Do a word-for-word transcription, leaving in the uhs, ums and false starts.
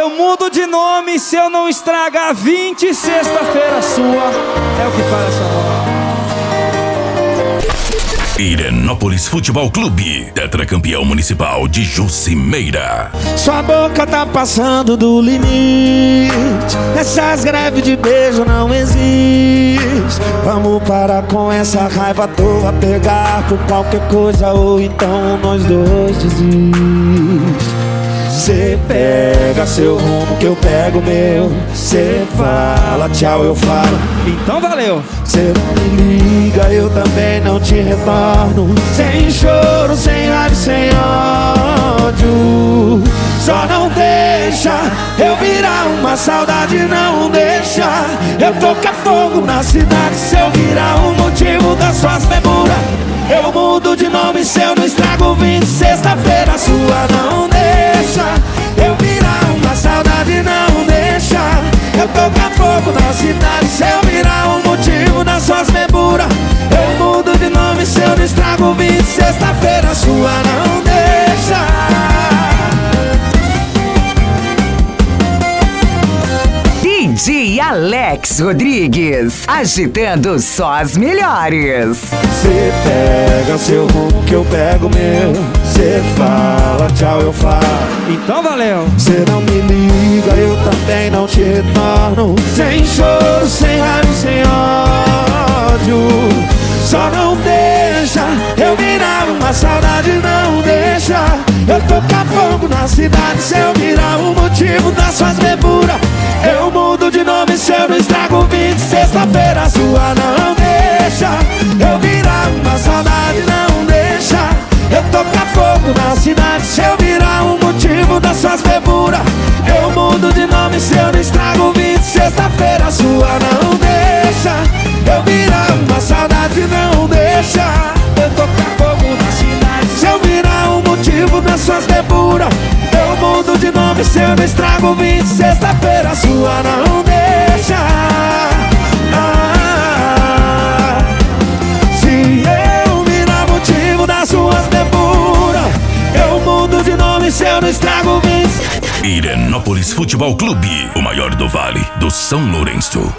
Eu mudo de nome se eu não estragar vinte sexta-feira sua. É o que fala essa hora. Pirenópolis Futebol Clube, tetracampeão municipal de Jucimeira. Sua boca tá passando do limite. Essas greves de beijo não existem. Vamos parar com essa raiva à toa, pegar por qualquer coisa ou então nós dois desistimos. Cê pega seu rumo que eu pego o meu. Cê fala tchau, eu falo então valeu. Cê não me liga, eu também não te retorno. Sem choro, sem raiva, sem ódio. Só não deixa eu virar uma saudade, não deixa eu tocar fogo na cidade. Se eu virar o motivo das suas demoras, eu mudo de nome se eu não estrago vinte sexta-feira sua. Não deixa eu virar uma saudade, não deixa eu tocar fogo na cidade. Se eu virar o motivo das suas demoras, eu mudo de nome se eu não estrago vinte sexta-feira sua. Não deixa. D J Alex Rodrigues, agitando só as melhores. Cê pega seu rumo que eu pego o meu. Cê fala tchau, eu falo então valeu. Cê não me liga, eu também não te retorno. Sem choro, sem raiva, sem ódio. Só não deixa eu virar uma saudade, não deixa eu tocar fogo na cidade. Se eu virar o motivo das suas deburas, eu mudo de nome se eu não estrago vinte sexta-feira sua. Não deixa eu virar uma saudade, não deixa eu tocar fogo na cidade. Se eu virar o motivo das suas deburas, eu mudo de nome se eu não estrago vinte sexta-feira sua. Não deixa eu virar uma saudade, não deixa eu tocar fogo na cidade. Se eu virar o motivo das suas deburas, eu mudo de nome se eu não estrago vinte sexta-feira sua. Não deixa. Ah, se eu virar motivo das suas deburas, eu mudo de nome se eu não estrago vinte. Pirenópolis Futebol Clube, o maior do Vale do São Lourenço.